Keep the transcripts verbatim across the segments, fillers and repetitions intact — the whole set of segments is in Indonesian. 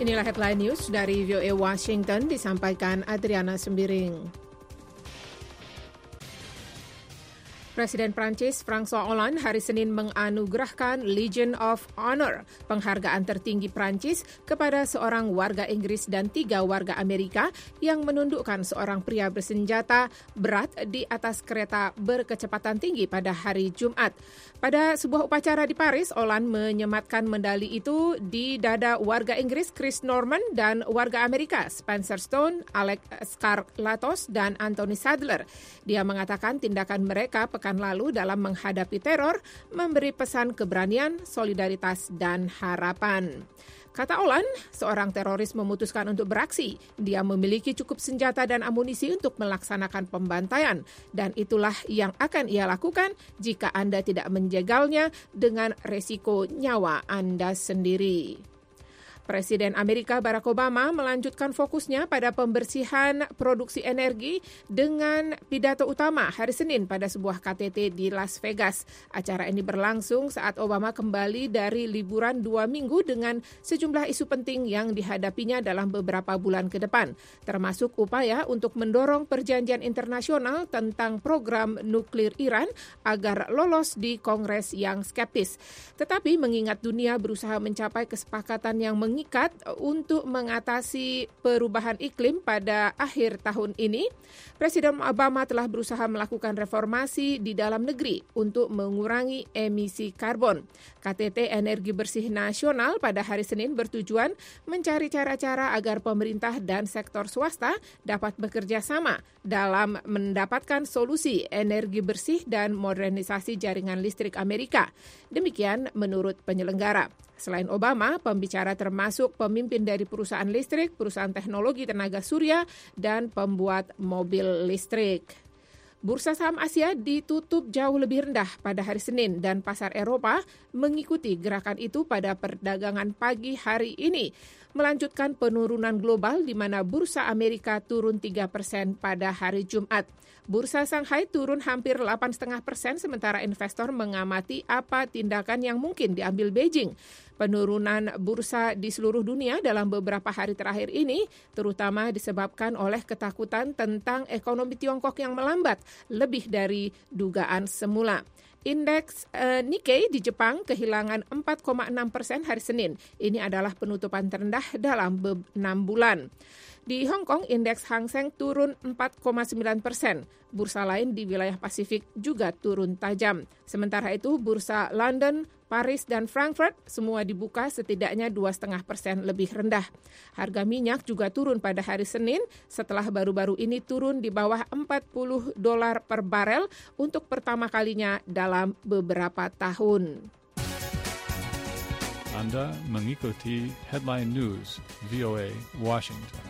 Inilah headline news dari V O A Washington, disampaikan Adriana Sembiring. Presiden Prancis François Hollande hari Senin menganugerahkan Legion of Honor, penghargaan tertinggi Prancis, kepada seorang warga Inggris dan tiga warga Amerika yang menundukkan seorang pria bersenjata berat di atas kereta berkecepatan tinggi pada hari Jumat. Pada sebuah upacara di Paris, Hollande menyematkan medali itu di dada warga Inggris Chris Norman dan warga Amerika Spencer Stone, Alex Skarlatos, dan Anthony Sadler. Dia mengatakan tindakan mereka pekan lalu dalam menghadapi teror memberi pesan keberanian, solidaritas, dan harapan. Kata Hollande, seorang teroris memutuskan untuk beraksi. Dia memiliki cukup senjata dan amunisi untuk melaksanakan pembantaian, dan itulah yang akan ia lakukan jika Anda tidak menjegalnya dengan resiko nyawa Anda sendiri. Presiden Amerika Barack Obama melanjutkan fokusnya pada pembersihan produksi energi dengan pidato utama hari Senin pada sebuah K T T di Las Vegas. Acara ini berlangsung saat Obama kembali dari liburan dua minggu dengan sejumlah isu penting yang dihadapinya dalam beberapa bulan ke depan, termasuk upaya untuk mendorong perjanjian internasional tentang program nuklir Iran agar lolos di Kongres yang skeptis. Tetapi mengingat dunia berusaha mencapai kesepakatan yang mengikat untuk mengatasi perubahan iklim pada akhir tahun ini, Presiden Obama telah berusaha melakukan reformasi di dalam negeri untuk mengurangi emisi karbon. K T T Energi Bersih Nasional pada hari Senin bertujuan mencari cara-cara agar pemerintah dan sektor swasta dapat bekerja sama dalam mendapatkan solusi energi bersih dan modernisasi jaringan listrik Amerika. Demikian menurut penyelenggara. Selain Obama, pembicara termasuk pemimpin dari perusahaan listrik, perusahaan teknologi tenaga surya, dan pembuat mobil listrik. Bursa saham Asia ditutup jauh lebih rendah pada hari Senin dan pasar Eropa mengikuti gerakan itu pada perdagangan pagi hari ini, melanjutkan penurunan global di mana bursa Amerika turun tiga persen pada hari Jumat. Bursa Shanghai turun hampir delapan koma lima persen sementara investor mengamati apa tindakan yang mungkin diambil Beijing. Penurunan bursa di seluruh dunia dalam beberapa hari terakhir ini terutama disebabkan oleh ketakutan tentang ekonomi Tiongkok yang melambat lebih dari dugaan semula. Indeks uh, Nikkei di Jepang kehilangan empat koma enam persen hari Senin. Ini adalah penutupan terendah dalam enam bulan. Di Hong Kong, indeks Hang Seng turun empat koma sembilan persen. Bursa lain di wilayah Pasifik juga turun tajam. Sementara itu, bursa London, Paris, dan Frankfurt semua dibuka setidaknya dua koma lima persen lebih rendah. Harga minyak juga turun pada hari Senin setelah baru-baru ini turun di bawah empat puluh dolar per barel untuk pertama kalinya dalam beberapa tahun. Anda mengikuti Headline News V O A Washington.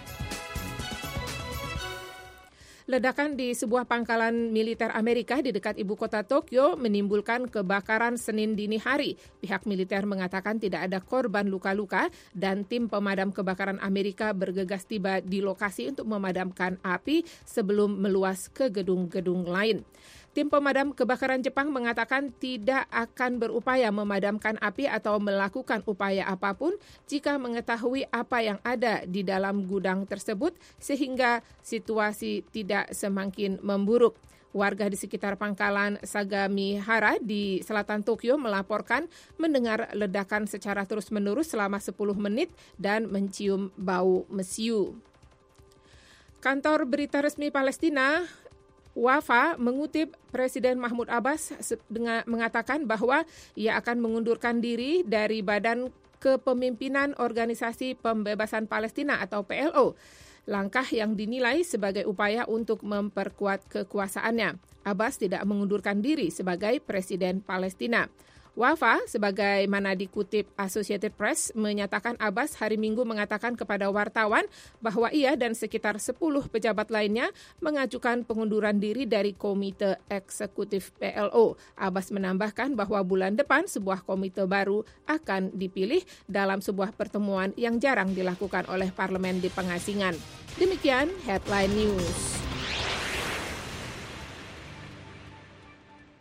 Ledakan di sebuah pangkalan militer Amerika di dekat ibu kota Tokyo menimbulkan kebakaran Senin dini hari. Pihak militer mengatakan tidak ada korban luka-luka dan tim pemadam kebakaran Amerika bergegas tiba di lokasi untuk memadamkan api sebelum meluas ke gedung-gedung lain. Tim pemadam kebakaran Jepang mengatakan tidak akan berupaya memadamkan api atau melakukan upaya apapun jika mengetahui apa yang ada di dalam gudang tersebut sehingga situasi tidak semakin memburuk. Warga di sekitar pangkalan Sagamihara di selatan Tokyo melaporkan mendengar ledakan secara terus-menerus selama sepuluh menit dan mencium bau mesiu. Kantor berita resmi Palestina Wafa mengutip Presiden Mahmud Abbas dengan mengatakan bahwa ia akan mengundurkan diri dari Badan Kepemimpinan Organisasi Pembebasan Palestina atau P L O. Langkah yang dinilai sebagai upaya untuk memperkuat kekuasaannya. Abbas tidak mengundurkan diri sebagai Presiden Palestina. Wafa, sebagaimana dikutip Associated Press, menyatakan Abbas hari Minggu mengatakan kepada wartawan bahwa ia dan sekitar sepuluh pejabat lainnya mengajukan pengunduran diri dari Komite Eksekutif P L O. Abbas menambahkan bahwa bulan depan sebuah komite baru akan dipilih dalam sebuah pertemuan yang jarang dilakukan oleh parlemen di pengasingan. Demikian Headline News.